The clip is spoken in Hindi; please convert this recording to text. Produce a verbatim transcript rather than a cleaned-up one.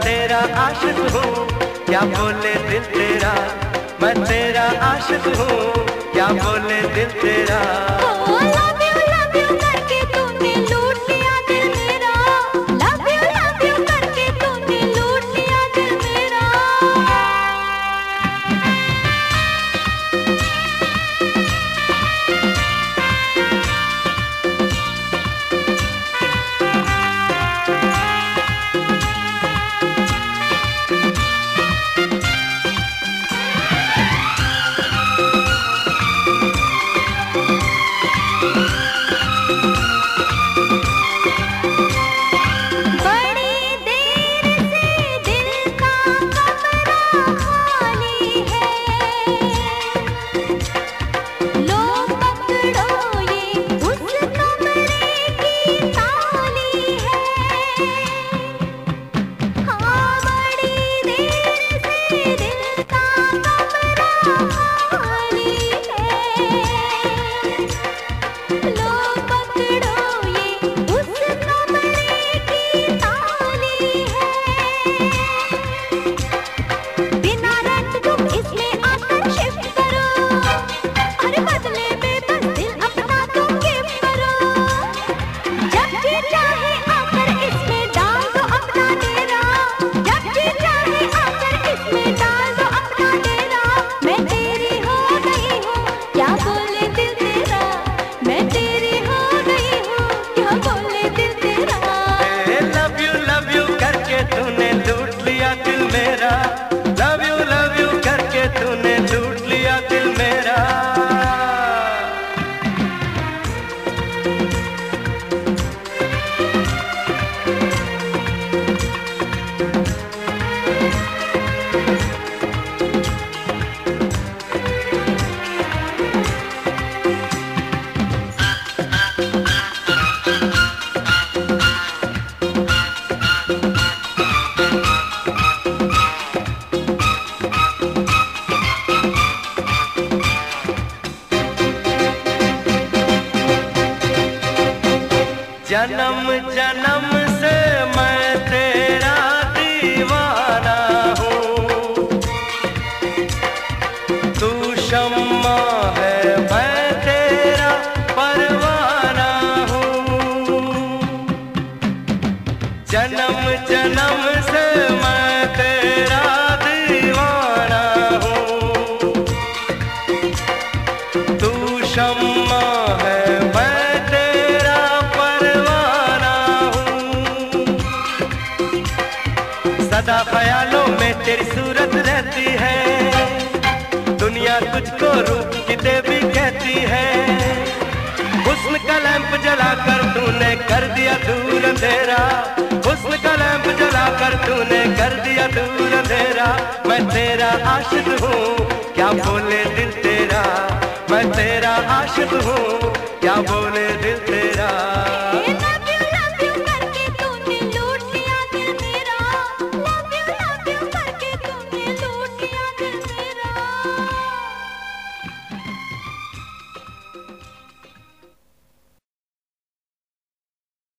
तेरा आशिक हूँ, क्या बोले दिल तेरा। मैं तेरा आशिक हूँ, क्या बोले दिल तेरा। जन्म जन्म से मैं तेरा दीवाना हूँ, तू शम्मा है मैं तेरा परवाना हूँ। जन्म जन्म से मैं तेरा दीवाना हूँ, तू शम्मा है सदा ख्यालों में तेरी सूरत रहती है। दुनिया तुझको रूप की देवी कहती है। हुस्न का लैंप जलाकर तूने कर दिया दूर अंधेरा, हुस्न का लैंप जलाकर तूने कर दिया दूर अंधेरा। मैं तेरा आशिक हूँ, क्या बोले दिल